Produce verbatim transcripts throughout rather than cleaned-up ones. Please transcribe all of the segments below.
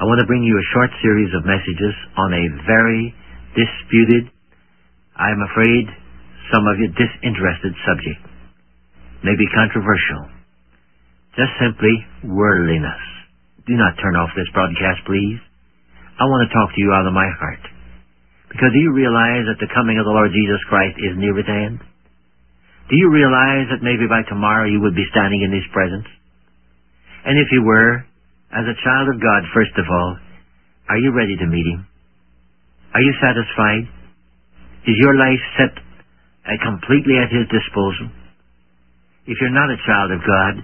I want to bring you a short series of messages on a very disputed, I'm afraid, some of you disinterested subject. Maybe controversial. Just simply worldliness. Do not turn off this broadcast, please. I want to talk to you out of my heart. Because do you realize that the coming of the Lord Jesus Christ is near at hand? Do you realize that maybe by tomorrow you would be standing in His presence? And if you were, as a child of God, first of all, are you ready to meet Him? Are you satisfied? Is your life set uh, completely at His disposal? If you're not a child of God,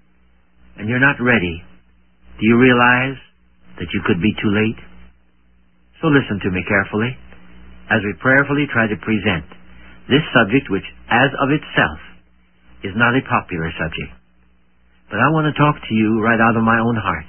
and you're not ready, do you realize that you could be too late? So listen to me carefully as we prayerfully try to present this subject which, as of itself, is not a popular subject. But I want to talk to you right out of my own heart.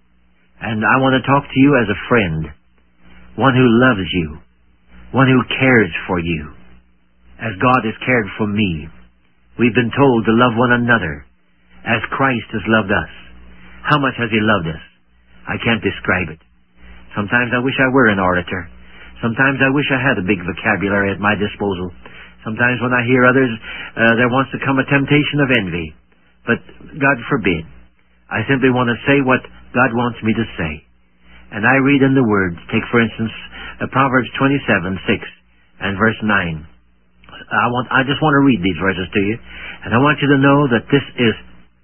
And I want to talk to you as a friend, one who loves you, one who cares for you, as God has cared for me. We've been told to love one another as Christ has loved us. How much has He loved us? I can't describe it. Sometimes I wish I were an orator. Sometimes I wish I had a big vocabulary at my disposal. Sometimes when I hear others, uh, there wants to come a temptation of envy. But God forbid. I simply want to say what God wants me to say. And I read in the Word, take for instance, uh, Proverbs twenty-seven, six and verse nine. I want, I just want to read these verses to you. And I want you to know that this is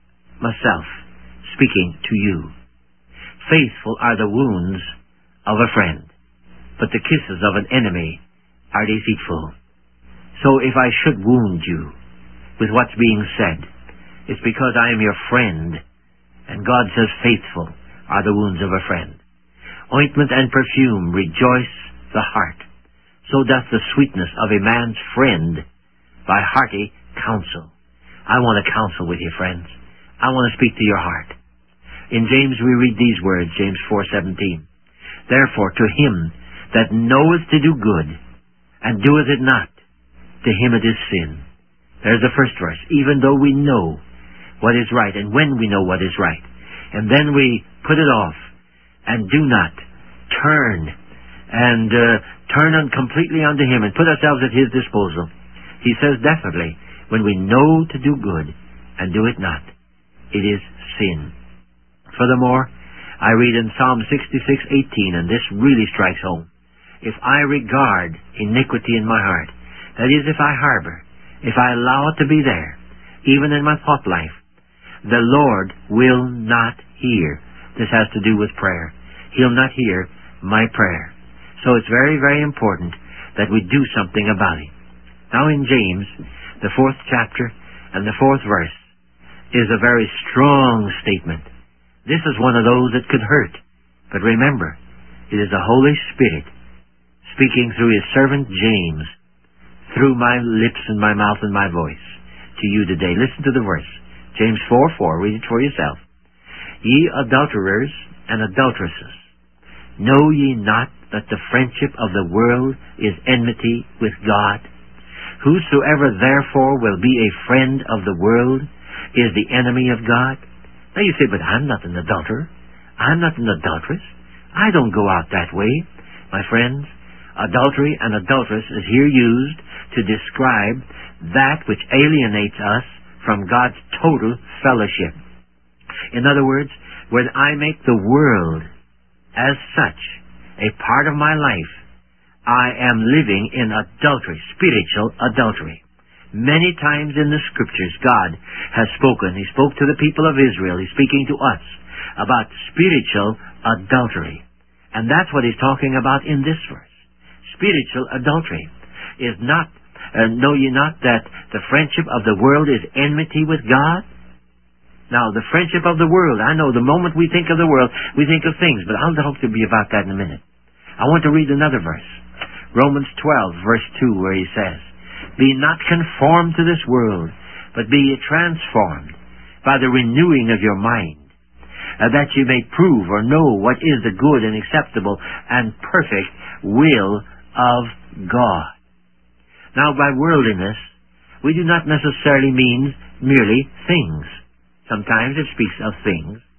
myself speaking to you. Faithful are the wounds of a friend, but the kisses of an enemy are deceitful. So if I should wound you with what's being said, it's because I am your friend. And God says, faithful are the wounds of a friend. Ointment and perfume rejoice the heart. So doth the sweetness of a man's friend by hearty counsel. I want to counsel with you, friends. I want to speak to your heart. In James we read these words, James four seventeen. Therefore to him that knoweth to do good, and doeth it not, to him it is sin. There's the first verse. Even though we know what is right, and when we know what is right, and then we put it off, and do not turn, and uh, turn on completely unto Him, and put ourselves at His disposal. He says definitely, when we know to do good, and do it not, it is sin. Furthermore, I read in Psalm sixty-six eighteen, and this really strikes home. If I regard iniquity in my heart, that is, if I harbor, if I allow it to be there, even in my thought life, the Lord will not hear. This has to do with prayer. He'll not hear my prayer. So it's very, very important that we do something about it. Now in James, the fourth chapter and the fourth verse is a very strong statement. This is one of those that could hurt. But remember, it is the Holy Spirit speaking through His servant James, through my lips and my mouth and my voice, to you today. Listen to the verse. James four four, read it for yourself. Ye adulterers and adulteresses, know ye not that the friendship of the world is enmity with God? Whosoever therefore will be a friend of the world is the enemy of God. Now you say, but I'm not an adulterer. I'm not an adulteress. I don't go out that way. My friends, adultery and adulteress is here used to describe that which alienates us from God's total fellowship. In other words, when I make the world as such a part of my life, I am living in adultery, spiritual adultery. Many times in the Scriptures, God has spoken. He spoke to the people of Israel. He's speaking to us about spiritual adultery. And that's what He's talking about in this verse. Spiritual adultery is not Uh, know ye not that the friendship of the world is enmity with God? Now, the friendship of the world, I know the moment we think of the world, we think of things, but I'll talk to you about that in a minute. I want to read another verse. Romans twelve, verse two, where he says, Be not conformed to this world, but be ye transformed by the renewing of your mind, uh, that ye may prove or know what is the good and acceptable and perfect will of God. Now, by worldliness, we do not necessarily mean merely things. Sometimes it speaks of things.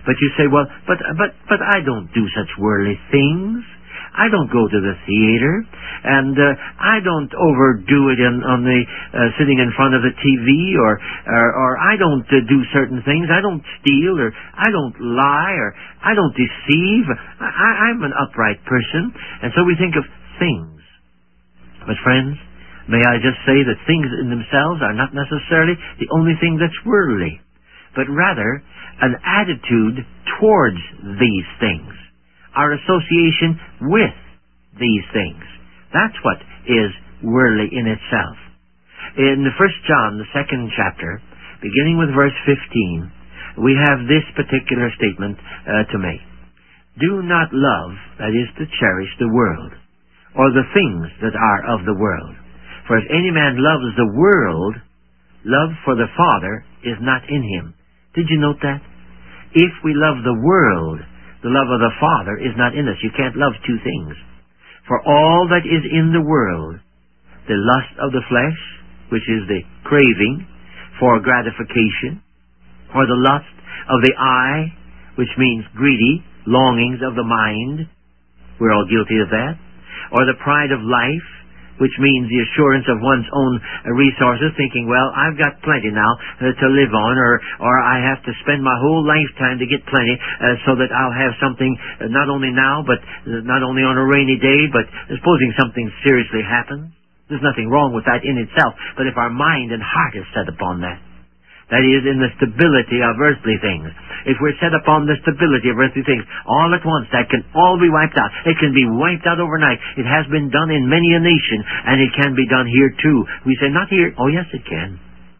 But you say, well, but, but, but I don't do such worldly things. I don't go to the theater, and uh, I don't overdo it in, on the uh, sitting in front of the T V, or or, or I don't uh, do certain things. I don't steal, or I don't lie, or I don't deceive. I, I'm an upright person, and so we think of things. But friends, may I just say that things in themselves are not necessarily the only thing that's worldly, but rather an attitude towards these things. Our association with these things. That's what is worldly in itself. In the First John, the second chapter, beginning with verse fifteen, we have this particular statement uh, to make. Do not love, that is to cherish, the world, or the things that are of the world. For if any man loves the world, love for the Father is not in him. Did you note that? If we love the world, the love of the Father is not in us. You can't love two things. For all that is in the world, the lust of the flesh, which is the craving for gratification, or the lust of the eye, which means greedy longings of the mind, we're all guilty of that, or the pride of life, which means the assurance of one's own resources, thinking, well, I've got plenty now uh, to live on, or or I have to spend my whole lifetime to get plenty uh, so that I'll have something uh, not only now, but uh, not only on a rainy day, but supposing something seriously happens. There's nothing wrong with that in itself, but if our mind and heart is set upon that, that is, in the stability of earthly things. If we're set upon the stability of earthly things, all at once, that can all be wiped out. It can be wiped out overnight. It has been done in many a nation, and it can be done here too. We say, not here. Oh, yes, it can.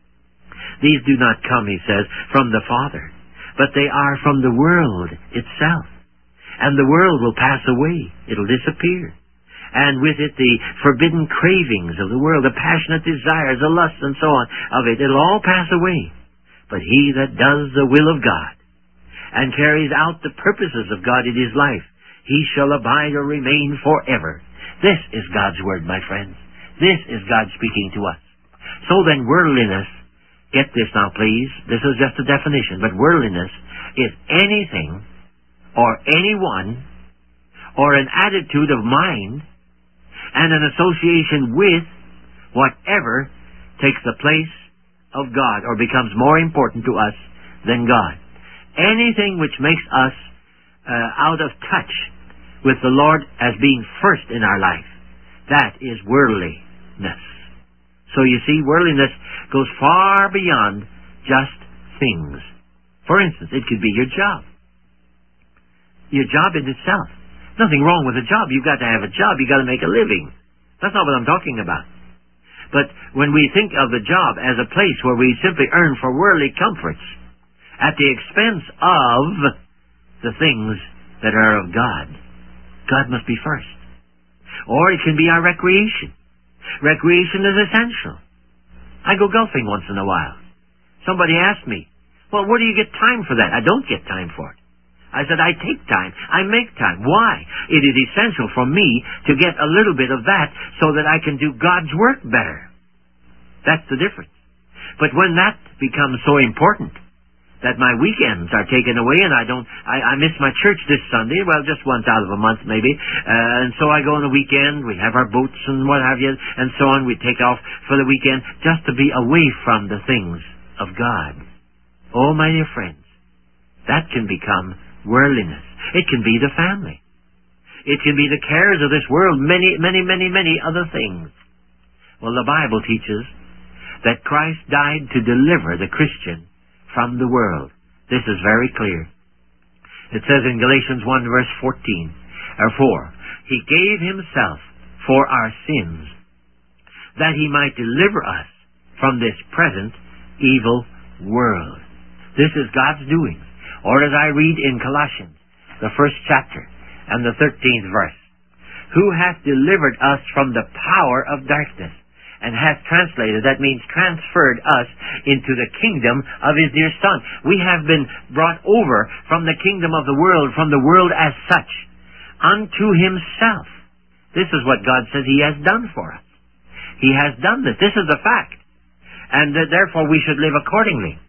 These do not come, he says, from the Father, but they are from the world itself. And the world will pass away. It'll disappear. And with it, the forbidden cravings of the world, the passionate desires, the lusts, and so on of it, it'll all pass away. But he that does the will of God and carries out the purposes of God in his life, he shall abide or remain forever. This is God's word, my friends. This is God speaking to us. So then, worldliness, get this now please, this is just a definition, but worldliness is anything or anyone or an attitude of mind and an association with whatever takes the place of God or becomes more important to us than God. Anything which makes us uh, out of touch with the Lord as being first in our life, that is worldliness. So you see, worldliness goes far beyond just things. For instance, it could be your job. Your job in itself. Nothing wrong with a job. You've got to have a job. You've got to make a living. That's not what I'm talking about. But when we think of the job as a place where we simply earn for worldly comforts at the expense of the things that are of God, God must be first. Or it can be our recreation. Recreation is essential. I go golfing once in a while. Somebody asked me, well, where do you get time for that? I don't get time for it. I said, I take time. I make time. Why? It is essential for me to get a little bit of that so that I can do God's work better. That's the difference. But when that becomes so important that my weekends are taken away and I don't, I, I miss my church this Sunday, well, just once out of a month maybe, uh, and so I go on the weekend, we have our boats and what have you, and so on, we take off for the weekend just to be away from the things of God. Oh, my dear friends, that can become worldliness. It can be the family. It can be the cares of this world, many, many, many, many other things. Well, the Bible teaches that Christ died to deliver the Christian from the world. This is very clear. It says in Galatians one verse fourteen, or four, He gave Himself for our sins, that He might deliver us from this present evil world. This is God's doing. Or as I read in Colossians, the first chapter, and the thirteenth verse, who hath delivered us from the power of darkness, and hath translated, that means transferred us into the kingdom of His dear Son. We have been brought over from the kingdom of the world, from the world as such, unto Himself. This is what God says He has done for us. He has done this. This is the fact. And uh, therefore we should live accordingly.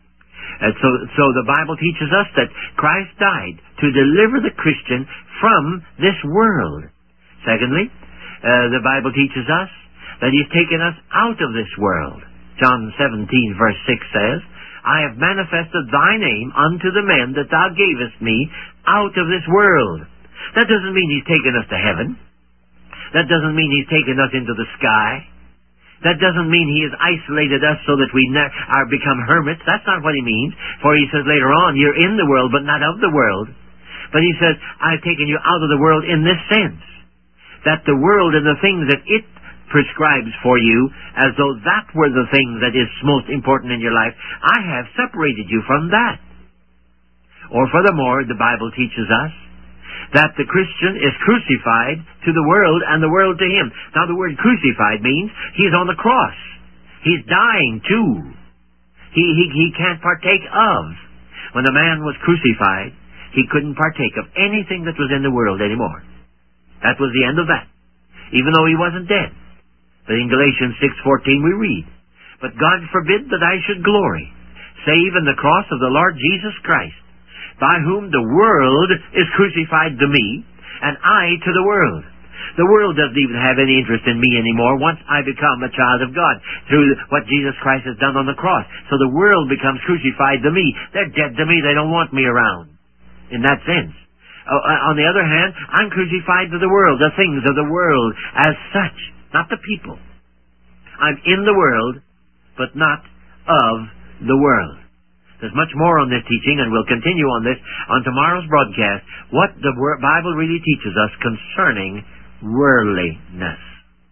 Uh, so, so the Bible teaches us that Christ died to deliver the Christian from this world. Secondly, uh, the Bible teaches us that He's taken us out of this world. John seventeen verse six says, I have manifested Thy name unto the men that Thou gavest me out of this world. That doesn't mean He's taken us to heaven. That doesn't mean He's taken us into the sky. That doesn't mean He has isolated us so that we ne- are become hermits. That's not what He means. For He says later on, you're in the world, but not of the world. But He says, I've taken you out of the world in this sense, that the world and the things that it prescribes for you, as though that were the thing that is most important in your life, I have separated you from that. Or furthermore, the Bible teaches us that the Christian is crucified to the world and the world to him. Now the word crucified means he's on the cross. He's dying too. He, he, he can't partake of. When a man was crucified, he couldn't partake of anything that was in the world anymore. That was the end of that, even though he wasn't dead. But in Galatians six fourteen we read, But God forbid that I should glory, save in the cross of the Lord Jesus Christ, by whom the world is crucified to me, and I to the world. The world doesn't even have any interest in me anymore once I become a child of God through what Jesus Christ has done on the cross. So the world becomes crucified to me. They're dead to me. They don't want me around. In that sense. Uh, on the other hand, I'm crucified to the world, the things of the world as such, not the people. I'm in the world, but not of the world. There's much more on this teaching, and we'll continue on this on tomorrow's broadcast, what the Bible really teaches us concerning worldliness.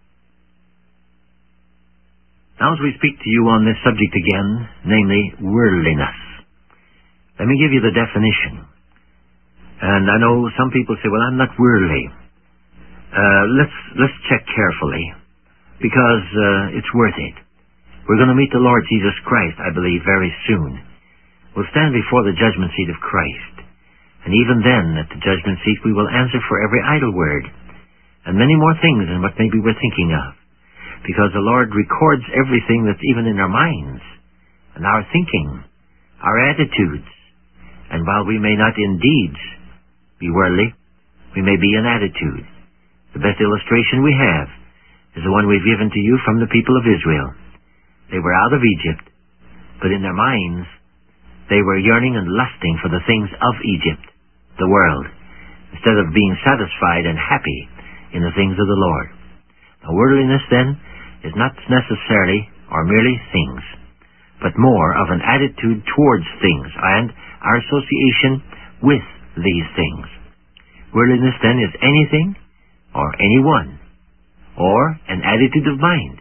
Now as we speak to you on this subject again, namely worldliness, let me give you the definition. And I know some people say, well, I'm not worldly. Uh, let's, let's check carefully, because uh, it's worth it. We're going to meet the Lord Jesus Christ, I believe, very soon. We'll stand before the judgment seat of Christ. And even then, at the judgment seat, we will answer for every idle word, and many more things than what maybe we're thinking of. Because the Lord records everything that's even in our minds, and our thinking, our attitudes. And while we may not in deeds be worldly, we may be in attitude. The best illustration we have is the one we've given to you from the people of Israel. They were out of Egypt, but in their minds, they were yearning and lusting for the things of Egypt, the world, instead of being satisfied and happy in the things of the Lord. Now, worldliness, then, is not necessarily or merely things, but more of an attitude towards things and our association with these things. Worldliness, then, is anything or anyone, or an attitude of mind,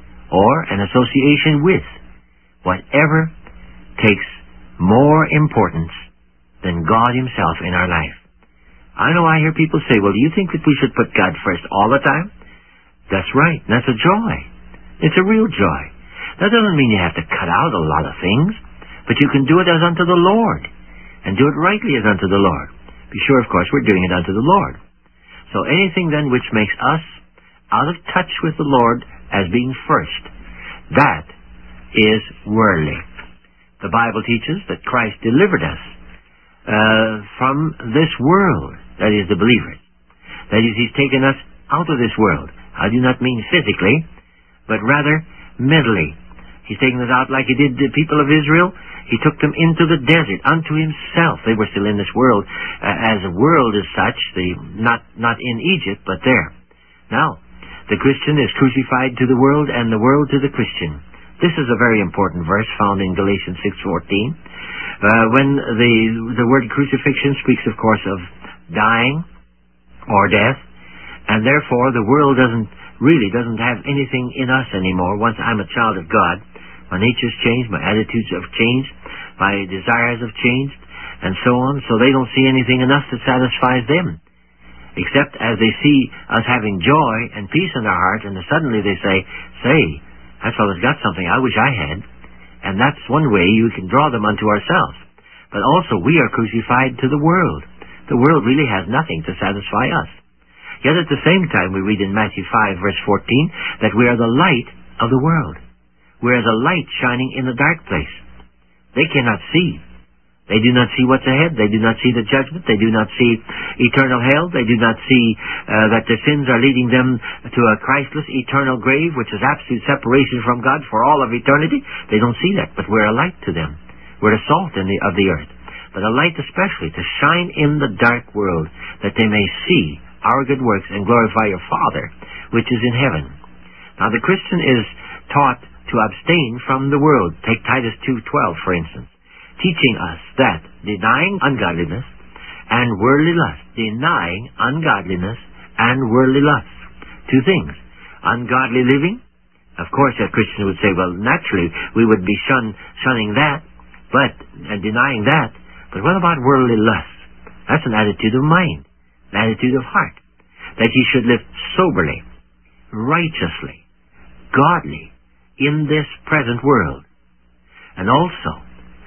or an association with whatever takes more importance than God Himself in our life. I know I hear people say, well, do you think that we should put God first all the time? That's right. That's a joy. It's a real joy. That doesn't mean you have to cut out a lot of things, but you can do it as unto the Lord, and do it rightly as unto the Lord. Be sure, of course, we're doing it unto the Lord. So anything then which makes us out of touch with the Lord as being first, that is worldly. The Bible teaches that Christ delivered us uh, from this world, that is, the believers. That is, He's taken us out of this world. I do not mean physically, but rather mentally. He's taken us out like He did the people of Israel. He took them into the desert, unto Himself. They were still in this world, uh, as a world as such, the, not, not in Egypt, but there. Now, the Christian is crucified to the world, and the world to the Christian. This is a very important verse found in Galatians six fourteen. Uh, when the, the word crucifixion speaks, of course, of dying or death, and therefore the world doesn't really doesn't have anything in us anymore. Once I'm a child of God, my nature's changed, my attitudes have changed, my desires have changed, and so on. So they don't see anything in us that satisfies them, except as they see us having joy and peace in our heart, and suddenly they say, say, that fellow's got something I wish I had. And that's one way you can draw them unto ourselves. But also we are crucified to the world. The world really has nothing to satisfy us. Yet at the same time we read in Matthew five verse fourteen that we are the light of the world. We are the light shining in the dark place. They cannot see. They do not see what's ahead. They do not see the judgment. They do not see eternal hell. They do not see uh, that their sins are leading them to a Christless eternal grave, which is absolute separation from God for all of eternity. They don't see that, but we're a light to them. We're the salt in the, of the earth, but a light especially to shine in the dark world, that they may see our good works and glorify your Father, which is in heaven. Now the Christian is taught to abstain from the world. Take Titus two twelve, for instance, teaching us that denying ungodliness and worldly lust, denying ungodliness and worldly lust, two things. Ungodly living, of course a Christian would say, well, naturally we would be shun, shunning that, but uh, denying that. But what about worldly lust? That's an attitude of mind, an attitude of heart, that he should live soberly, righteously, godly in this present world, and also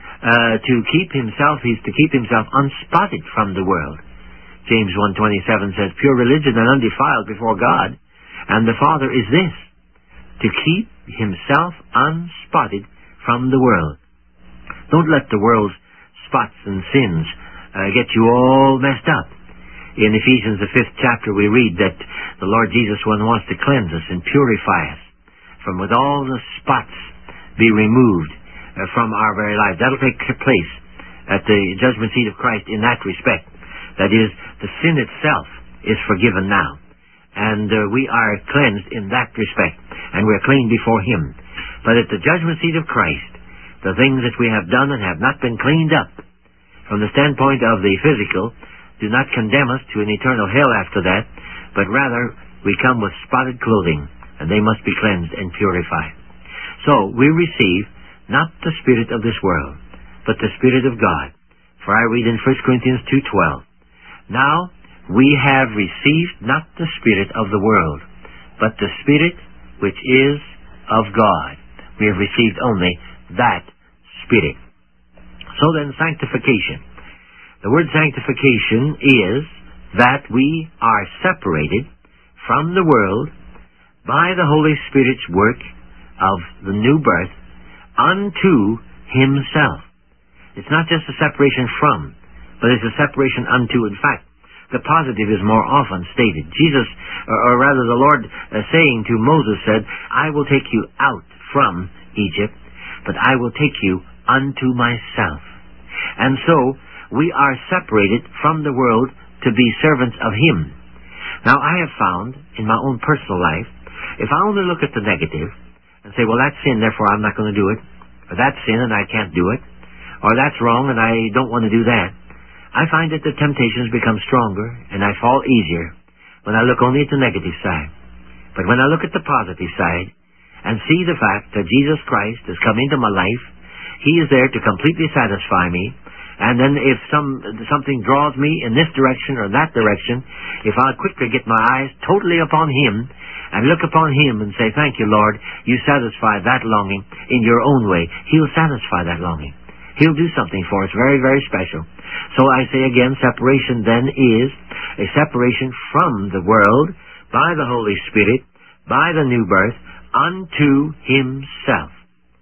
Uh, to keep himself, he's to keep himself unspotted from the world. James one twenty-seven says, pure religion and undefiled before God and the Father is this, to keep himself unspotted from the world. Don't let the world's spots and sins uh, get you all messed up. In Ephesians, the fifth chapter, we read that the Lord Jesus one wants to cleanse us and purify us from with all the spots be removed from our very life. That'll take place at the judgment seat of Christ in that respect. That is, the sin itself is forgiven now. And uh, we are cleansed in that respect. And we're clean before Him. But at the judgment seat of Christ, the things that we have done and have not been cleaned up, from the standpoint of the physical, do not condemn us to an eternal hell after that, but rather we come with spotted clothing, and they must be cleansed and purified. So, we receive not the spirit of this world, but the Spirit of God. For I read in First Corinthians two twelve, now we have received not the spirit of the world, but the Spirit which is of God. We have received only that Spirit. So then, sanctification. The word sanctification is that we are separated from the world by the Holy Spirit's work of the new birth unto Himself. It's not just a separation from, but it's a separation unto. In fact, the positive is more often stated. Jesus, or, or rather the Lord uh, saying to Moses said, I will take you out from Egypt, but I will take you unto myself. And so, we are separated from the world to be servants of Him. Now, I have found in my own personal life, if I only look at the negative and say, well, that's sin, therefore I'm not going to do it, or that's sin and I can't do it, or that's wrong and I don't want to do that, I find that the temptations become stronger and I fall easier when I look only at the negative side. But when I look at the positive side and see the fact that Jesus Christ has come into my life, He is there to completely satisfy me, and then if some something draws me in this direction or that direction, if I quickly get my eyes totally upon Him and look upon Him and say, thank you, Lord, you satisfy that longing in your own way, He'll satisfy that longing. He'll do something for us very, very special. So I say again, separation then is a separation from the world by the Holy Spirit, by the new birth, unto Himself.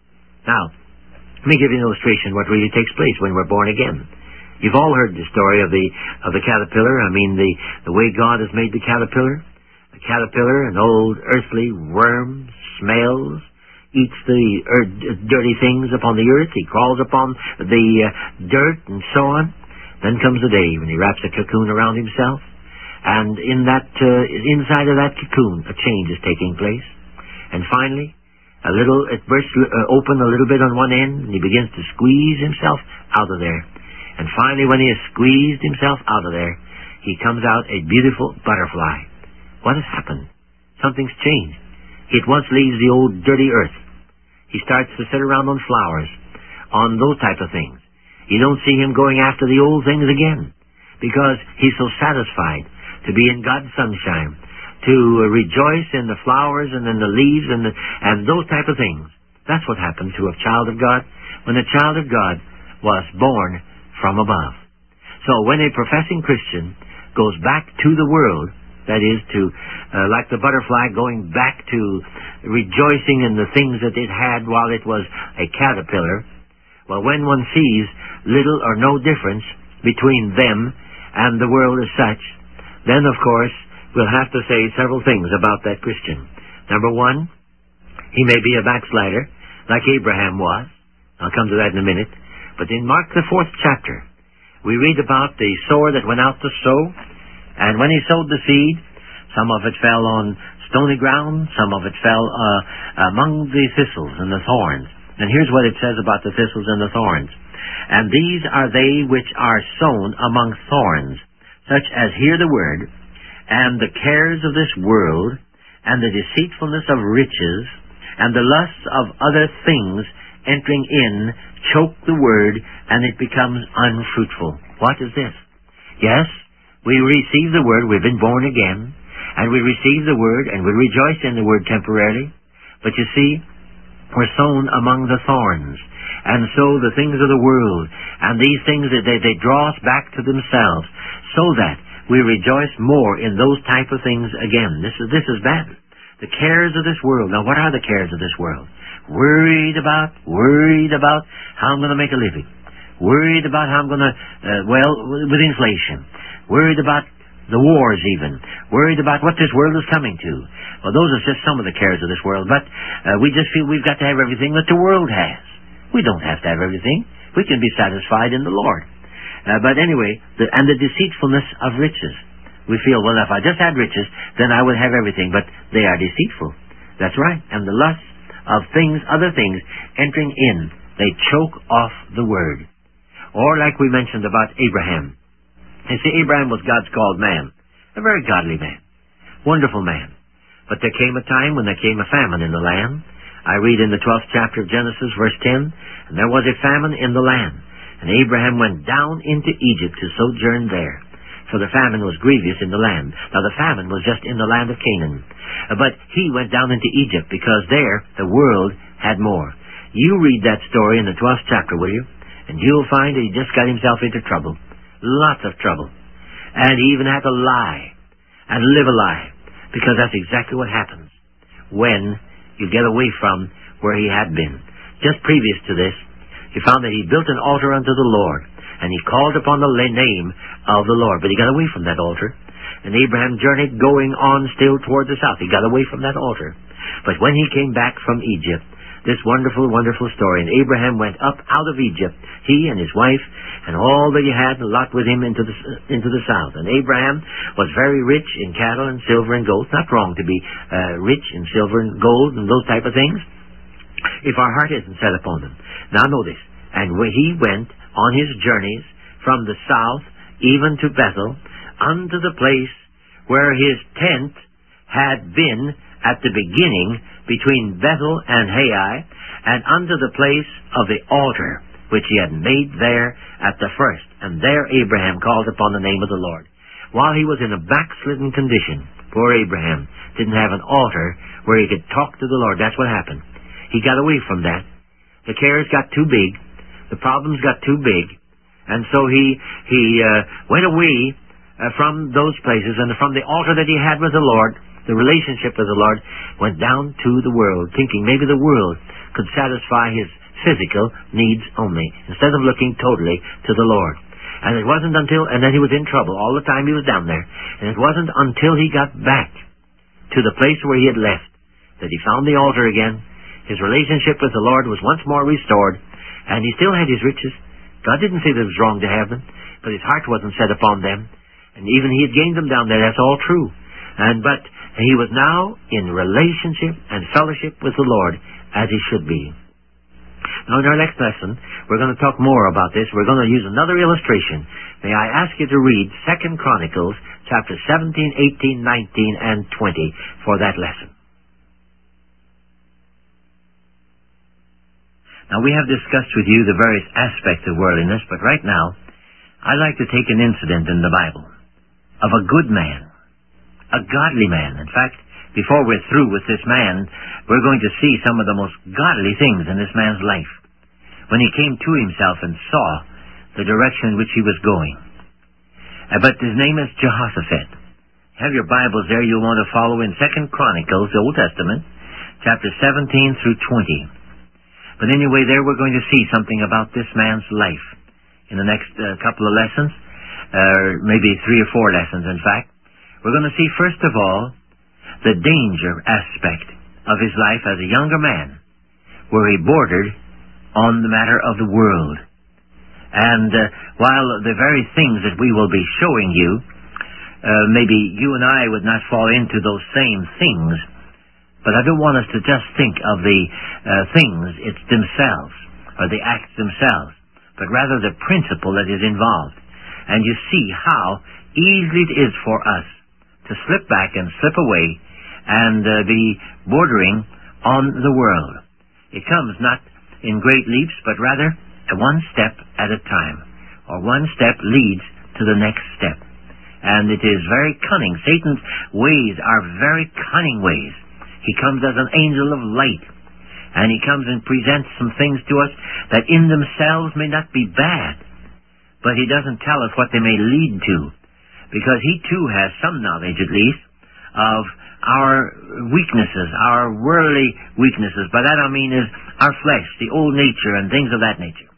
Now, let me give you an illustration of what really takes place when we're born again. You've all heard the story of the of the caterpillar. I mean, the, the way God has made the caterpillar. The caterpillar, an old earthly worm, smells, eats the er, dirty things upon the earth. He crawls upon the uh, dirt and so on. Then comes the day when he wraps a cocoon around himself. And in that, uh, inside of that cocoon, a change is taking place. And finally, a little, it bursts uh, open a little bit on one end, and he begins to squeeze himself out of there. And finally, when he has squeezed himself out of there, he comes out a beautiful butterfly. What has happened? Something's changed. It once leaves the old dirty earth. He starts to sit around on flowers, on those type of things. You don't see him going after the old things again, because he's so satisfied to be in God's sunshine, to rejoice in the flowers and in the leaves and the, and those type of things. That's what happened to a child of God when a child of God was born from above. So when a professing Christian goes back to the world, that is to, uh, like the butterfly going back to rejoicing in the things that it had while it was a caterpillar, Well, when one sees little or no difference between them and the world as such, then, of course, we'll have to say several things about that Christian. Number one, he may be a backslider, like Abraham was. I'll come to that in a minute. But in Mark, the fourth chapter, we read about the sower that went out to sow, and when he sowed the seed, some of it fell on stony ground, some of it fell uh, among the thistles and the thorns. And here's what it says about the thistles and the thorns. And these are they which are sown among thorns, such as hear the word, and the cares of this world, and the deceitfulness of riches, and the lusts of other things entering in, choke the word, and it becomes unfruitful. What is this? Yes, we receive the word, we've been born again, and we receive the word, and we rejoice in the word temporarily. But you see, we're sown among the thorns. And so the things of the world, and these things, they, they draw us back to themselves, so that we rejoice more in those type of things again. This is, this is bad. The cares of this world. Now, what are the cares of this world? Worried about, worried about how I'm going to make a living. Worried about how I'm going to, uh, well, with inflation. Worried about the wars even. Worried about what this world is coming to. Well, those are just some of the cares of this world. But uh, we just feel we've got to have everything that the world has. We don't have to have everything. We can be satisfied in the Lord. Uh, but anyway, the, and the deceitfulness of riches. We feel, well, if I just had riches, then I would have everything. But they are deceitful. That's right. And the lust of things, other things, entering in, they choke off the word. Or like we mentioned about Abraham. You see, Abraham was God's called man. A very godly man. Wonderful man. But there came a time when there came a famine in the land. I read in the twelfth chapter of Genesis, verse ten, and there was a famine in the land. And Abraham went down into Egypt to sojourn there. For the famine was grievous in the land. Now the famine was just in the land of Canaan. But he went down into Egypt because there the world had more. You read that story in the twelfth chapter, will you? And you'll find that he just got himself into trouble. Lots of trouble. And he even had to lie and live a lie. Because that's exactly what happens when you get away from where he had been. Just previous to this, he found that he built an altar unto the Lord, and he called upon the name of the Lord. But he got away from that altar. And Abraham journeyed going on still toward the south. He got away from that altar. But when he came back from Egypt, this wonderful, wonderful story, and Abraham went up out of Egypt, he and his wife, and all that he had, a lot with him into the, into the south. And Abraham was very rich in cattle and silver and gold. It's not wrong to be uh, rich in silver and gold and those type of things, if our heart isn't set upon them. Now notice, and when he went on his journeys from the south even to Bethel, unto the place where his tent had been at the beginning between Bethel and Hai, and unto the place of the altar which he had made there at the first. And there Abraham called upon the name of the Lord. While he was in a backslidden condition, poor Abraham didn't have an altar where he could talk to the Lord. That's what happened. He got away from that. The cares got too big. The problems got too big. And so he he uh, went away uh, from those places, and from the altar that he had with the Lord, the relationship with the Lord, went down to the world, thinking maybe the world could satisfy his physical needs only, instead of looking totally to the Lord. And it wasn't until, and then he was in trouble all the time he was down there, and it wasn't until he got back to the place where he had left that he found the altar again. His relationship with the Lord was once more restored, and he still had his riches. God didn't say that it was wrong to have them, but his heart wasn't set upon them. And even he had gained them down there, that's all true. And but he was now in relationship and fellowship with the Lord as he should be. Now in our next lesson, we're going to talk more about this. We're going to use another illustration. May I ask you to read Second Chronicles, chapter seventeen, eighteen, nineteen, and twenty for that lesson. Now we have discussed with you the various aspects of worldliness, but right now, I'd like to take an incident in the Bible of a good man, a godly man. In fact, before we're through with this man, we're going to see some of the most godly things in this man's life. When he came to himself and saw the direction in which he was going. Uh, but his name is Jehoshaphat. Have your Bibles there. You'll want to follow in Second Chronicles, the Old Testament, chapter seventeen through twenty. But anyway, there we're going to see something about this man's life in the next uh, couple of lessons, uh, maybe three or four lessons, in fact. We're going to see, first of all, the danger aspect of his life as a younger man, where he bordered on the matter of the world. And uh, while the very things that we will be showing you, uh, maybe you and I would not fall into those same things, but I don't want us to just think of the uh, things it's themselves, or the acts themselves, but rather the principle that is involved. And you see how easy it is for us to slip back and slip away and uh, be bordering on the world. It comes not in great leaps, but rather one step at a time, or one step leads to the next step. And it is very cunning. Satan's ways are very cunning ways. He comes as an angel of light, and he comes and presents some things to us that in themselves may not be bad, but he doesn't tell us what they may lead to, because he too has some knowledge, at least, of our weaknesses, our worldly weaknesses. By that I mean is our flesh, the old nature, and things of that nature.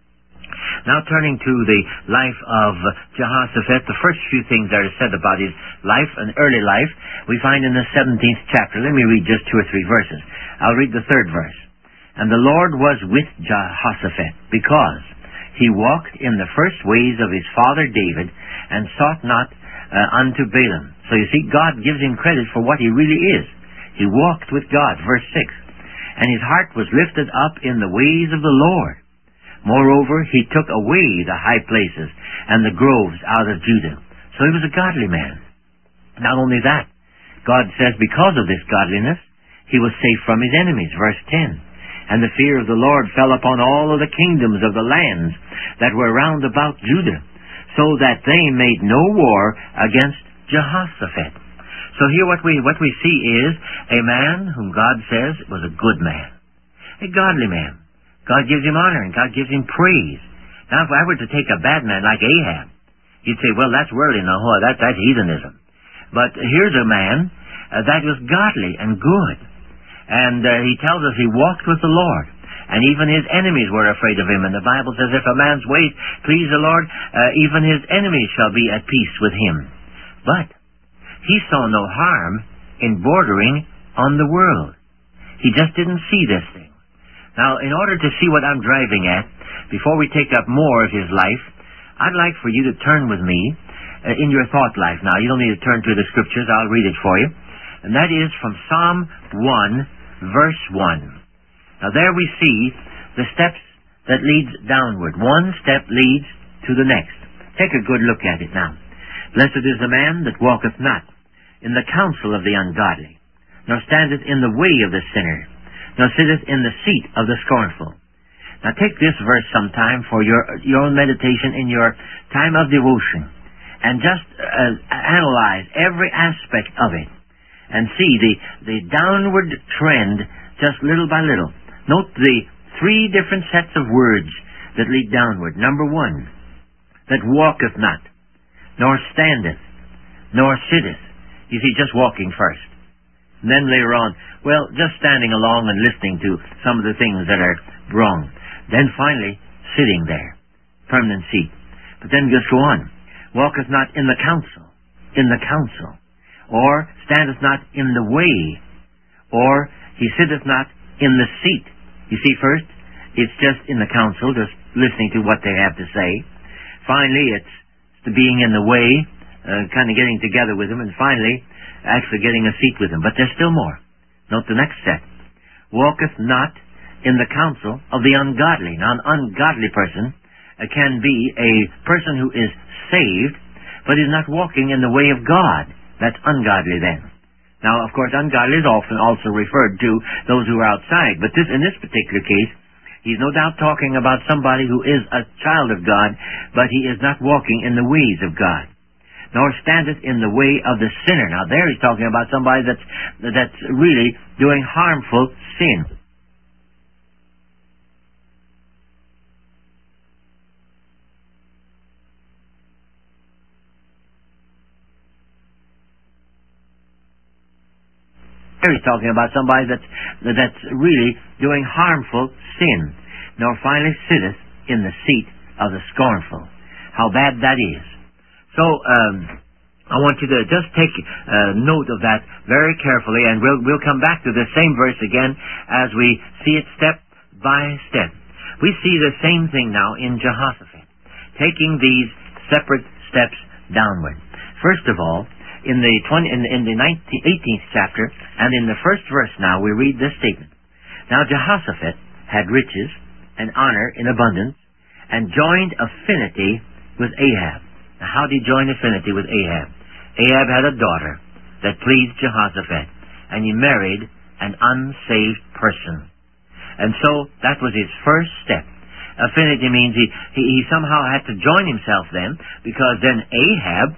Now turning to the life of Jehoshaphat, the first few things that are said about his life, an early life, we find in the seventeenth chapter. Let me read just two or three verses. I'll read the third verse. And the Lord was with Jehoshaphat, because he walked in the first ways of his father David, and sought not uh, unto Baalim. So you see, God gives him credit for what he really is. He walked with God, verse six. And his heart was lifted up in the ways of the Lord. Moreover, he took away the high places and the groves out of Judah. So he was a godly man. Not only that, God says because of this godliness, he was safe from his enemies, verse ten. And the fear of the Lord fell upon all of the kingdoms of the lands that were round about Judah, so that they made no war against Jehoshaphat. So here what we what we see is a man whom God says was a good man, a godly man. God gives him honor and God gives him praise. Now if I were to take a bad man like Ahab, you'd say, well, that's worldly, no, that, that's heathenism. But here's a man uh, that was godly and good. And uh, he tells us he walked with the Lord. And even his enemies were afraid of him. And the Bible says, if a man's ways please the Lord, uh, even his enemies shall be at peace with him. But he saw no harm in bordering on the world. He just didn't see this thing. Now, in order to see what I'm driving at, before we take up more of his life, I'd like for you to turn with me uh, in your thought life. Now, you don't need to turn to the Scriptures. I'll read it for you. And that is from Psalm one, verse one. Now, there we see the steps that leads downward. One step leads to the next. Take a good look at it now. Blessed is the man that walketh not in the counsel of the ungodly, nor standeth in the way of the sinner, nor sitteth in the seat of the scornful. Now take this verse sometime for your, your own meditation in your time of devotion, and just uh, analyze every aspect of it, and see the, the downward trend just little by little. Note the three different sets of words that lead downward. Number one, that walketh not, nor standeth, nor sitteth. You see, just walking first. And then later on, well, just standing along and listening to some of the things that are wrong. Then finally, sitting there. Permanent seat. But then just go on. Walketh not in the counsel. In the counsel. Or standeth not in the way. Or he sitteth not in the seat. You see, first, it's just in the counsel, just listening to what they have to say. Finally, it's the being in the way, uh, kind of getting together with them. And finally, actually getting a seat with him. But there's still more. Note the next set. Walketh not in the counsel of the ungodly. Now, an ungodly person uh, can be a person who is saved, but is not walking in the way of God. That's ungodly then. Now, of course, ungodly is often also referred to those who are outside. But this, in this particular case, he's no doubt talking about somebody who is a child of God, but he is not walking in the ways of God. Nor standeth in the way of the sinner. Now there he's talking about somebody that's that's really doing harmful sin. there he's talking about somebody that's, that's really doing harmful sin. Nor finally sitteth in the seat of the scornful. How bad that is. So, um, I want you to just take uh, note of that very carefully, and we'll, we'll come back to the same verse again as we see it step by step. We see the same thing now in Jehoshaphat, taking these separate steps downward. First of all, in the twenty, in, in the eighteenth chapter, and in the first verse now, we read this statement. Now Jehoshaphat had riches and honor in abundance, and joined affinity with Ahab. Now, how did he join affinity with Ahab? Ahab had a daughter that pleased Jehoshaphat, and he married an unsaved person. And so, that was his first step. Affinity means he, he, he somehow had to join himself then, because then Ahab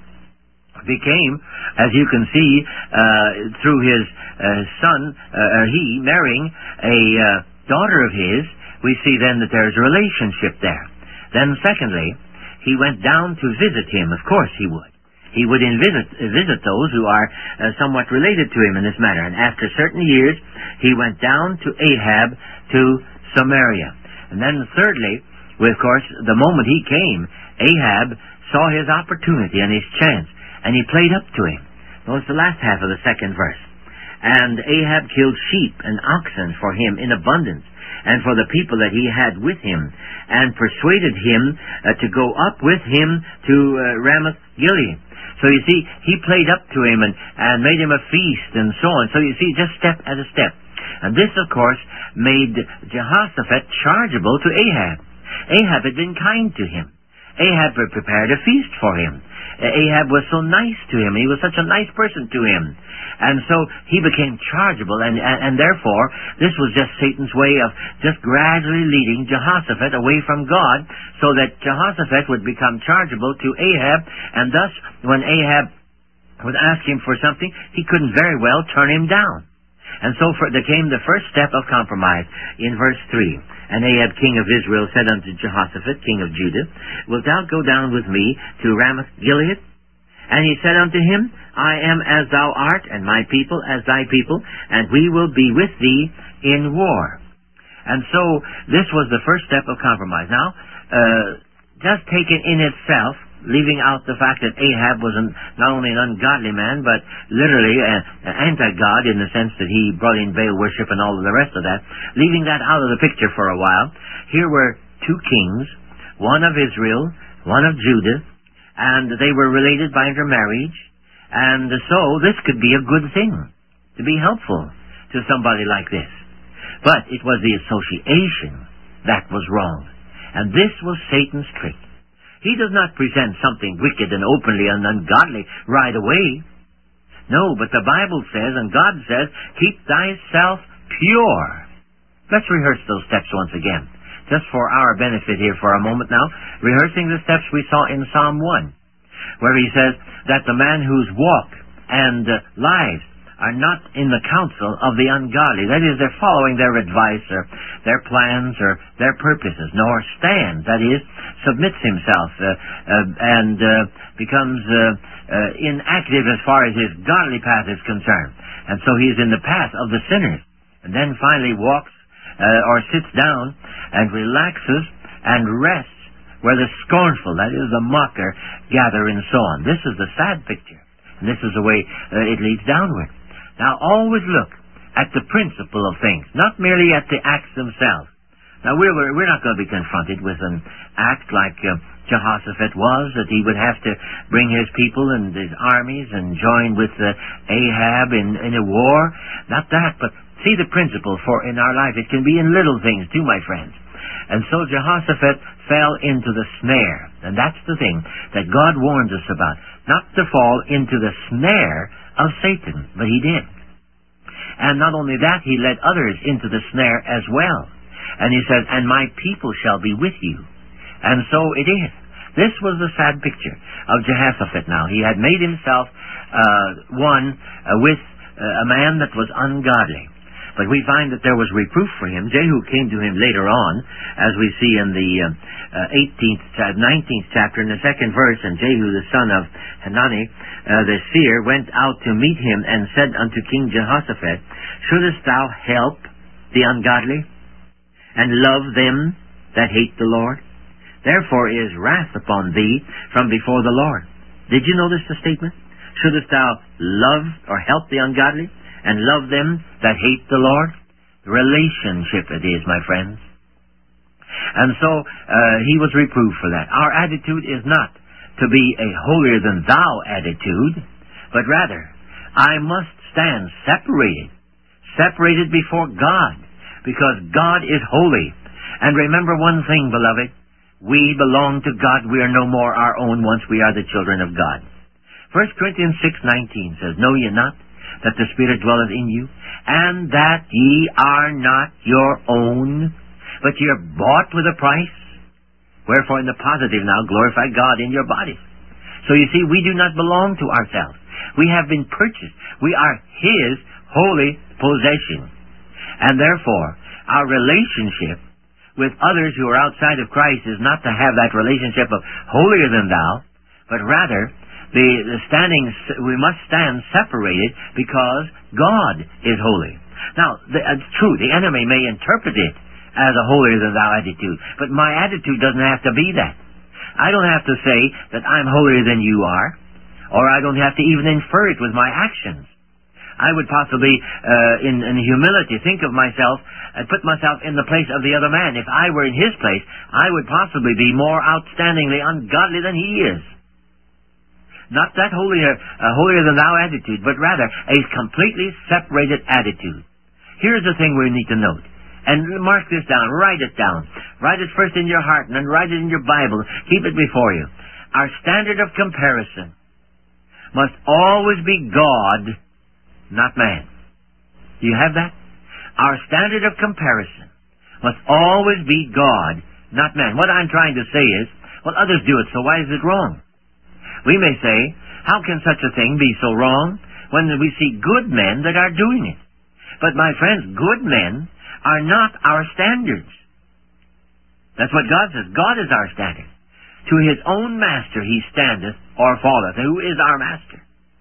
became, as you can see, uh, through his uh, son, uh, he marrying a uh, daughter of his, we see then that there's a relationship there. Then secondly, he went down to visit him. Of course he would. He would visit, visit those who are uh, somewhat related to him in this matter. And after certain years, he went down to Ahab to Samaria. And then thirdly, well, of course, the moment he came, Ahab saw his opportunity and his chance, and he played up to him. Notice the last half of the second verse. And Ahab killed sheep and oxen for him in abundance, and for the people that he had with him, and persuaded him uh, to go up with him to uh, Ramoth-Gilead. So you see, he played up to him and, and made him a feast and so on. So you see, just step at a step. And this, of course, made Jehoshaphat chargeable to Ahab. Ahab had been kind to him. Ahab had prepared a feast for him. Ahab was so nice to him. He was such a nice person to him. And so he became chargeable, and, and, and therefore this was just Satan's way of just gradually leading Jehoshaphat away from God, so that Jehoshaphat would become chargeable to Ahab, and thus when Ahab would ask him for something, he couldn't very well turn him down. And so for, there came the first step of compromise in verse three. And Ahab, king of Israel, said unto Jehoshaphat, king of Judah, Wilt thou go down with me to Ramoth-Gilead? And he said unto him, I am as thou art, and my people as thy people, and we will be with thee in war. And so this was the first step of compromise. Now, uh, just taken in itself, leaving out the fact that Ahab was an, not only an ungodly man, but literally an anti-God in the sense that he brought in Baal worship and all of the rest of that, leaving that out of the picture for a while, here were two kings, one of Israel, one of Judah, and they were related by intermarriage, and so this could be a good thing, to be helpful to somebody like this. But it was the association that was wrong, and this was Satan's trick. He does not present something wicked and openly and ungodly right away. No, but the Bible says, and God says, keep thyself pure. Let's rehearse those steps once again, just for our benefit here for a moment now, rehearsing the steps we saw in Psalm one, where he says that the man whose walk and uh, lives are not in the counsel of the ungodly. That is, they're following their advice or their plans or their purposes, nor stands, that is, submits himself uh, uh, and uh, becomes uh, uh, inactive as far as his godly path is concerned. And so he is in the path of the sinners. And then finally walks uh, or sits down and relaxes and rests where the scornful, that is, the mocker, gather and so on. This is the sad picture. And this is the way uh, it leads downward. Now, always look at the principle of things, not merely at the acts themselves. Now, we're, we're not going to be confronted with an act like uh, Jehoshaphat was, that he would have to bring his people and his armies and join with uh, Ahab in, in a war. Not that, but see the principle for in our life. It can be in little things too, my friends. And so Jehoshaphat fell into the snare. And that's the thing that God warns us about. Not to fall into the snare of Satan, but he did. And not only that, he led others into the snare as well. And he said, and my people shall be with you. And so it is. This was the sad picture of Jehoshaphat now. He had made himself uh, one uh, with uh, a man that was ungodly. But we find that there was reproof for him. Jehu came to him later on, as we see in the uh, uh, eighteenth, nineteenth chapter in the second verse, and Jehu the son of Hanani, uh, the seer, went out to meet him and said unto King Jehoshaphat, Shouldest thou help the ungodly and love them that hate the Lord? Therefore is wrath upon thee from before the Lord. Did you notice the statement? Shouldest thou love or help the ungodly and love them that hate the Lord? Relationship it is, my friends. And so uh, he was reproved for that. Our attitude is not to be a holier-than-thou attitude, but rather, I must stand separated, separated before God, because God is holy. And remember one thing, beloved, we belong to God. We are no more our own once we are the children of God. First Corinthians six nineteen says, Know ye not that the Spirit dwelleth in you, and that ye are not your own, but ye are bought with a price? Wherefore in the positive now glorify God in your bodies. So you see, we do not belong to ourselves. We have been purchased. We are His holy possession. And therefore, our relationship with others who are outside of Christ is not to have that relationship of holier than thou, but rather the, the standing, we must stand separated because God is holy. Now, the, it's true, the enemy may interpret it as a holier-than-thou attitude. But my attitude doesn't have to be that. I don't have to say that I'm holier than you are, or I don't have to even infer it with my actions. I would possibly, uh, in, in humility, think of myself and put myself in the place of the other man. If I were in his place, I would possibly be more outstandingly ungodly than he is. Not that holier, uh, holier-than-thou attitude, but rather a completely separated attitude. Here's the thing we need to note. And mark this down, write it down. Write it first in your heart and then write it in your Bible. Keep it before you. Our standard of comparison must always be God, not man. Do you have that? Our standard of comparison must always be God, not man. What I'm trying to say is, well, others do it, so why is it wrong? We may say, how can such a thing be so wrong when we see good men that are doing it? But my friends, good men are not our standards. That's what God says. God is our standard. To his own master he standeth or falleth. Who is our master?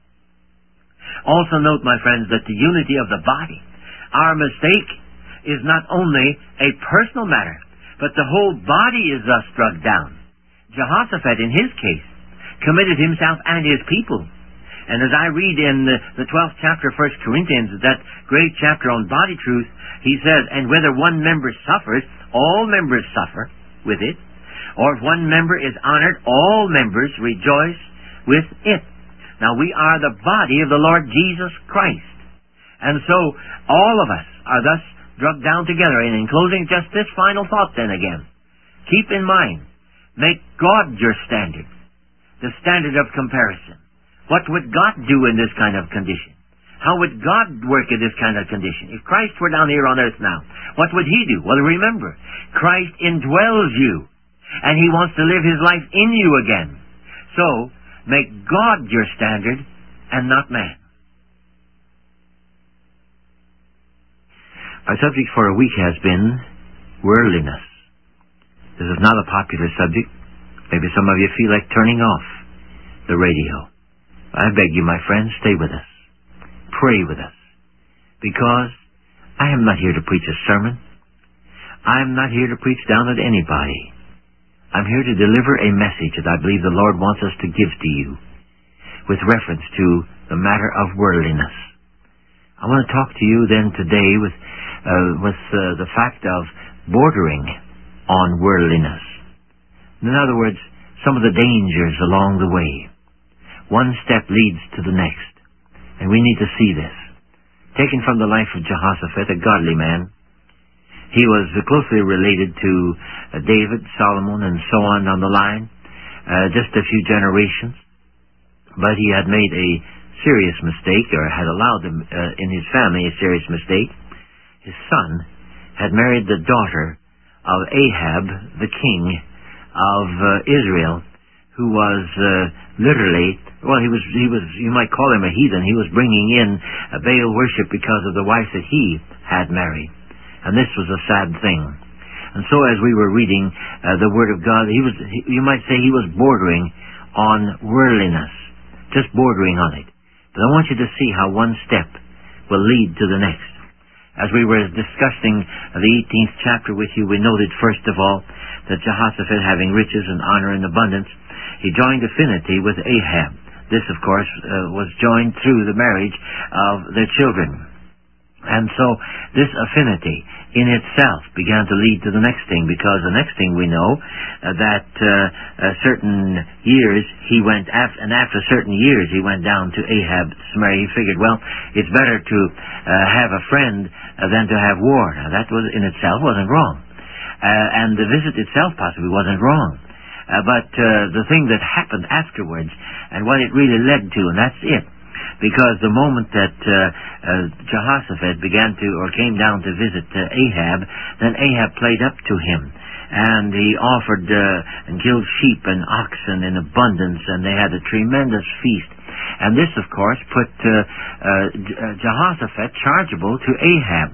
Also note, my friends, that the unity of the body. Our mistake is not only a personal matter, but the whole body is thus struck down. Jehoshaphat, in his case, committed himself and his people. And as I read in the, the twelfth chapter of First Corinthians, that great chapter on body truth, he says, and whether one member suffers, all members suffer with it. Or if one member is honored, all members rejoice with it. Now we are the body of the Lord Jesus Christ. And so all of us are thus drugged down together. And in closing, just this final thought then again. Keep in mind, make God your standard, the standard of comparison. What would God do in this kind of condition? How would God work in this kind of condition? If Christ were down here on earth now, what would he do? Well, remember, Christ indwells you, and he wants to live his life in you again. So, make God your standard and not man. Our subject for a week has been worldliness. This is not a popular subject. Maybe some of you feel like turning off the radio. I beg you, my friends, stay with us. Pray with us. Because I am not here to preach a sermon. I am not here to preach down at anybody. I'm here to deliver a message that I believe the Lord wants us to give to you with reference to the matter of worldliness. I want to talk to you then today with, uh, with uh, the fact of bordering on worldliness. In other words, some of the dangers along the way. One step leads to the next. And we need to see this. Taken from the life of Jehoshaphat, a godly man. He was closely related to uh, David, Solomon, and so on down the line. Uh, just a few generations. But he had made a serious mistake, or had allowed him, uh, in his family a serious mistake. His son had married the daughter of Ahab, the king of uh, Israel, who was uh, literally, well, he was, he was, you might call him a heathen. He was bringing in a Baal worship because of the wife that he had married. And this was a sad thing. And so as we were reading uh, the Word of God, he was, he, you might say he was bordering on worldliness. just bordering on it. But I want you to see how one step will lead to the next. As we were discussing the eighteenth chapter with you, we noted first of all that Jehoshaphat, having riches and honor and abundance, he joined affinity with Ahab. This, of course, uh, was joined through the marriage of their children. And so this affinity in itself began to lead to the next thing, because the next thing we know uh, that uh, uh, certain years he went after, and after certain years he went down to Ahab, Samaria. He figured, well, it's better to uh, have a friend uh, than to have war. Now that was in itself wasn't wrong, uh, and the visit itself possibly wasn't wrong. Uh, but uh, the thing that happened afterwards, and what it really led to, and that's it. Because the moment that uh, uh, Jehoshaphat began to, or came down to visit uh, Ahab, then Ahab played up to him. And he offered uh, and killed sheep and oxen in abundance, and they had a tremendous feast. And this, of course, put uh, uh, Jehoshaphat chargeable to Ahab.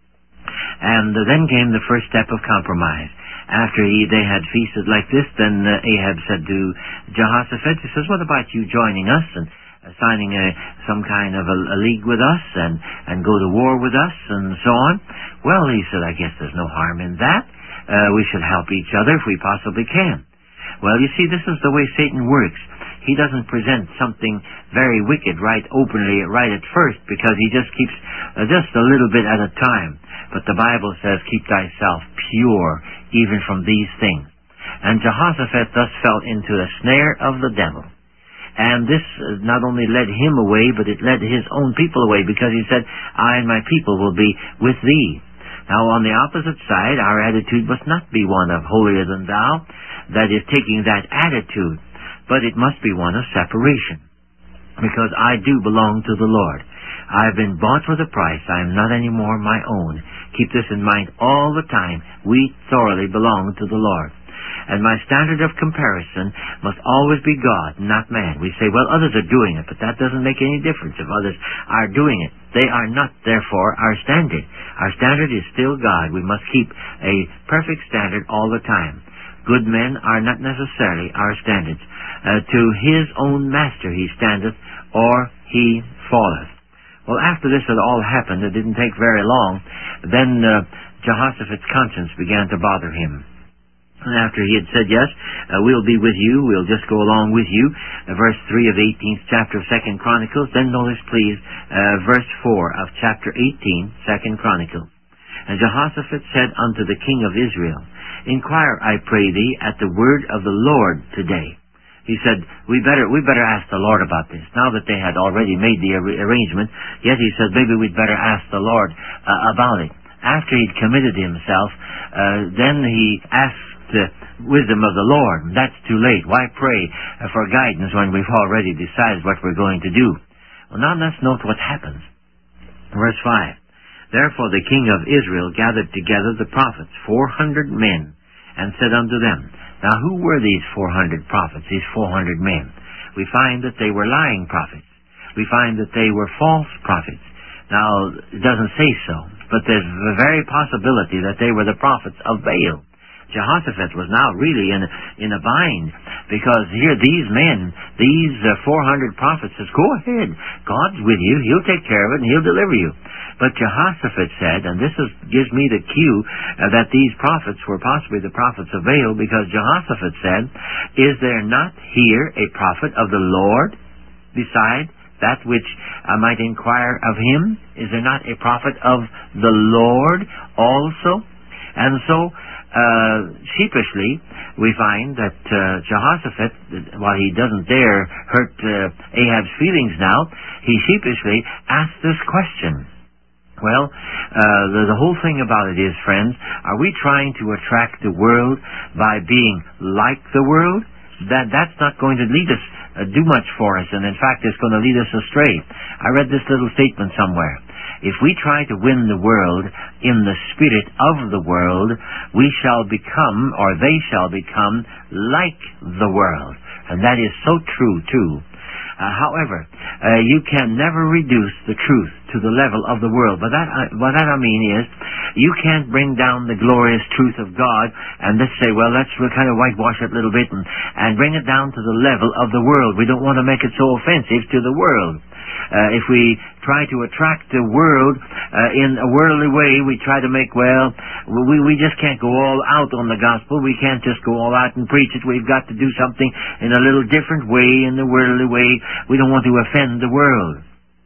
And uh, then came the first step of compromise. After he, they had feasted like this, then uh, Ahab said to Jehoshaphat, he says, what about you joining us and uh, signing a, some kind of a, a league with us and, and go to war with us and so on? Well, he said, I guess there's no harm in that. Uh, we should help each other if we possibly can. Well, you see, this is the way Satan works. He doesn't present something very wicked right openly, right at first, because he just keeps uh, just a little bit at a time. But the Bible says, keep thyself pure even from these things. And Jehoshaphat thus fell into the snare of the devil. And this not only led him away, but it led his own people away, because he said, I and my people will be with thee. Now on the opposite side, our attitude must not be one of holier than thou, that is, taking that attitude, but it must be one of separation. Because I do belong to the Lord. I have been bought with a price. I am not any more my own. Keep this in mind all the time. We thoroughly belong to the Lord. And my standard of comparison must always be God, not man. We say, well, others are doing it, but that doesn't make any difference if others are doing it. They are not, therefore, our standard. Our standard is still God. We must keep a perfect standard all the time. Good men are not necessarily our standards. Uh, to his own master he standeth, or he falleth. Well, after this had all happened, it didn't take very long, then uh, Jehoshaphat's conscience began to bother him. And after he had said, yes, uh, we'll be with you, we'll just go along with you, uh, verse three of the eighteenth chapter of Second Chronicles, then notice please uh, verse four of chapter eighteen, Second Chronicles. And Jehoshaphat said unto the king of Israel, Inquire, I pray thee, at the word of the Lord today. He said, we better we better ask the Lord about this. Now that they had already made the ar- arrangement, yet he said, maybe we'd better ask the Lord uh, about it. After he'd committed himself, uh, then he asked the wisdom of the Lord. That's too late. Why pray uh, for guidance when we've already decided what we're going to do? Well, now let's note what happens. Verse five. Therefore the king of Israel gathered together the prophets, four hundred men, and said unto them, Now who were these four hundred prophets, these four hundred men? We find that they were lying prophets. We find that they were false prophets. Now, it doesn't say so, but there's a very possibility that they were the prophets of Baal. Jehoshaphat was now really in, in a bind, because here these men, these uh, four hundred prophets says, go ahead, God's with you, he'll take care of it and he'll deliver you. But Jehoshaphat said, and this is, gives me the cue uh, that these prophets were possibly the prophets of Baal, because Jehoshaphat said, is there not here a prophet of the Lord beside that which I might inquire of him? Is there not a prophet of the Lord also? And so, uh, sheepishly, we find that uh, Jehoshaphat, while he doesn't dare hurt uh, Ahab's feelings now, he sheepishly asked this question. Well, uh, the, the whole thing about it is, friends, are we trying to attract the world by being like the world? That That's not going to lead us, uh, do much for us, and in fact it's going to lead us astray. I read this little statement somewhere. If we try to win the world in the spirit of the world, we shall become, or they shall become, like the world. And that is so true, too. Uh, however, uh, you can never reduce the truth to the level of the world. But that, uh, what that I mean is, you can't bring down the glorious truth of God and let's say, well, let's we'll kind of whitewash it a little bit and, and bring it down to the level of the world. We don't want to make it so offensive to the world. Uh, if we try to attract the world uh, in a worldly way, we try to make, well, we, we just can't go all out on the gospel. We can't just go all out and preach it. We've got to do something in a little different way, in the worldly way. We don't want to offend the world.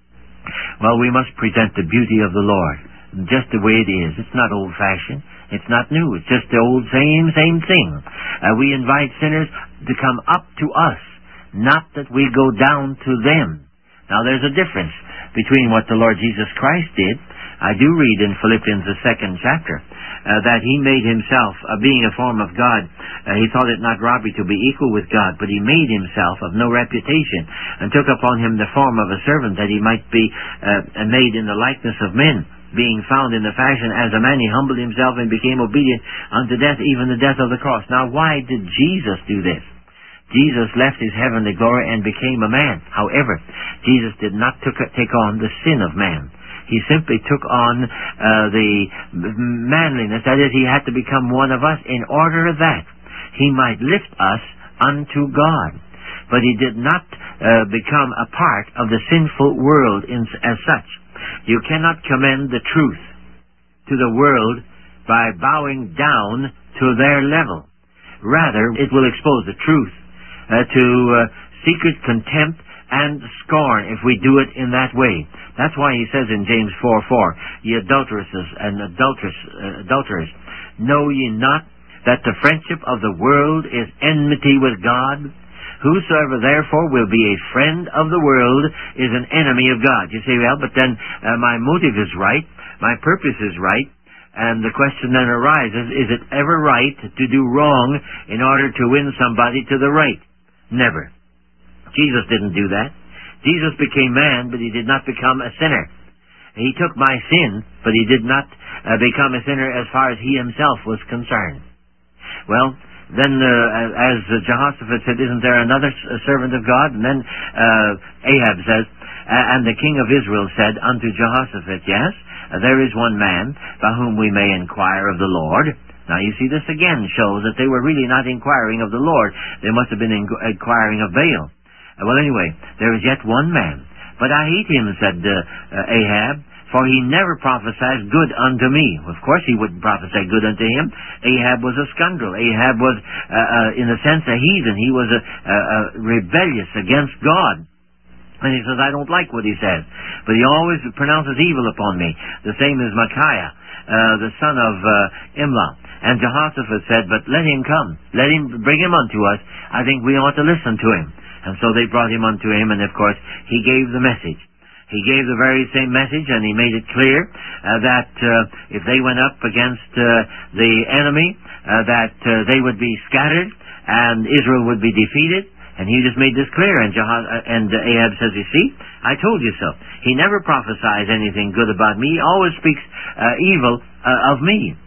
Well, we must present the beauty of the Lord, just the way it is. It's not old-fashioned. It's not new. It's just the old same, same thing. Uh, we invite sinners to come up to us, not that we go down to them. Now, there's a difference between what the Lord Jesus Christ did. I do read in Philippians, the second chapter, uh, that He made Himself, uh, being a form of God, uh, He thought it not robbery to be equal with God, but He made Himself of no reputation, and took upon Him the form of a servant, that He might be uh, made in the likeness of men. Being found in the fashion as a man, He humbled Himself and became obedient unto death, even the death of the cross. Now, why did Jesus do this? Jesus left His heavenly glory and became a man. However, Jesus did not took, take on the sin of man. He simply took on uh, the manliness. That is, He had to become one of us in order that He might lift us unto God. But He did not uh, become a part of the sinful world in, as such. You cannot commend the truth to the world by bowing down to their level. Rather, it will expose the truth Uh, to uh, secret contempt and scorn if we do it in that way. That's why he says in James four four, ye adulteresses and adulterers, uh, adulterers, know ye not that the friendship of the world is enmity with God? Whosoever therefore will be a friend of the world is an enemy of God. You say, well, but then uh, my motive is right, my purpose is right, and the question then arises, is it ever right to do wrong in order to win somebody to the right? Never. Jesus didn't do that. Jesus became man, but He did not become a sinner. He took my sin, but He did not uh, become a sinner as far as He Himself was concerned. Well, then uh, as Jehoshaphat said, isn't there another servant of God? And then uh, Ahab says, and the king of Israel said unto Jehoshaphat, yes, there is one man by whom we may inquire of the Lord. Now, you see, this again shows that they were really not inquiring of the Lord. They must have been inquiring of Baal. Well, anyway, there is yet one man. But I hate him, said uh, uh, Ahab, for he never prophesied good unto me. Of course he wouldn't prophesy good unto him. Ahab was a scoundrel. Ahab was, uh, uh, in a sense, a heathen. He was a, a, a rebellious against God. And he says, I don't like what he says. But he always pronounces evil upon me. The same as Micaiah, uh, the son of uh, Imlah. And Jehoshaphat said, but let him come. Let him, bring him unto us. I think we ought to listen to him. And so they brought him unto him, and of course, he gave the message. He gave the very same message, and he made it clear uh, that uh, if they went up against uh, the enemy, uh, that uh, they would be scattered, and Israel would be defeated. And he just made this clear, and, Jeho- and uh, Ahab says, you see, I told you so. He never prophesies anything good about me. He always speaks uh, evil uh, of me.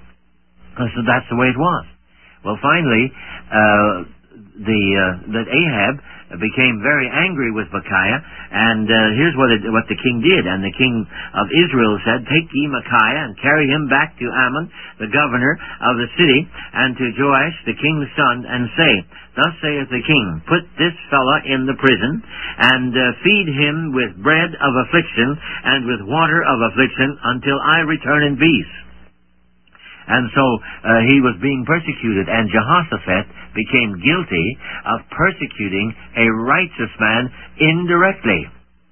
So that's the way it was. Well, finally, uh, the uh, that Ahab became very angry with Micaiah, and uh, here's what it, what the king did. And the king of Israel said, take ye Micaiah and carry him back to Ammon, the governor of the city, and to Joash, the king's son, and say, thus saith the king, put this fellow in the prison, and uh, feed him with bread of affliction, and with water of affliction, until I return in peace. And so uh, he was being persecuted, and Jehoshaphat became guilty of persecuting a righteous man indirectly.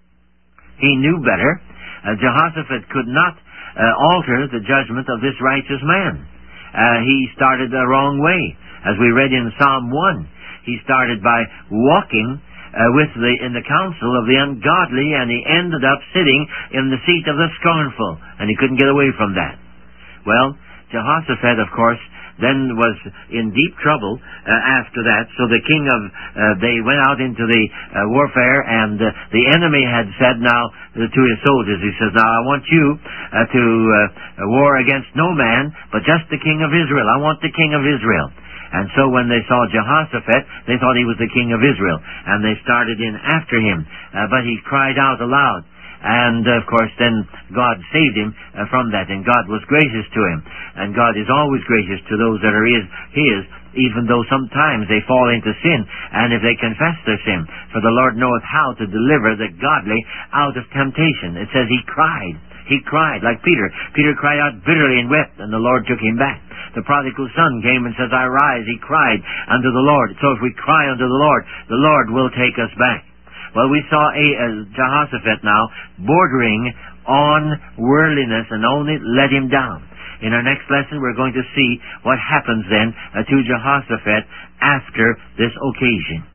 He knew better. Uh, Jehoshaphat could not uh, alter the judgment of this righteous man. Uh, he started the wrong way. As we read in Psalm one, he started by walking uh, with the in the counsel of the ungodly, and he ended up sitting in the seat of the scornful, and he couldn't get away from that. Well, Jehoshaphat, of course, then was in deep trouble uh, after that. So the king of, uh, they went out into the uh, warfare, and uh, the enemy had said now uh, to his soldiers, he says, now I want you uh, to uh, war against no man, but just the king of Israel. I want the king of Israel. And so when they saw Jehoshaphat, they thought he was the king of Israel, and they started in after him. Uh, but he cried out aloud. And, of course, then God saved him uh, from that, and God was gracious to him. And God is always gracious to those that are his, his, even though sometimes they fall into sin, and if they confess their sin. For the Lord knoweth how to deliver the godly out of temptation. It says he cried. He cried, like Peter. Peter cried out bitterly and wept, and the Lord took him back. The prodigal son came and says, I rise. He cried unto the Lord. So if we cry unto the Lord, the Lord will take us back. Well, we saw a, a Jehoshaphat now bordering on worldliness and only let him down. In our next lesson, we're going to see what happens then uh, to Jehoshaphat after this occasion.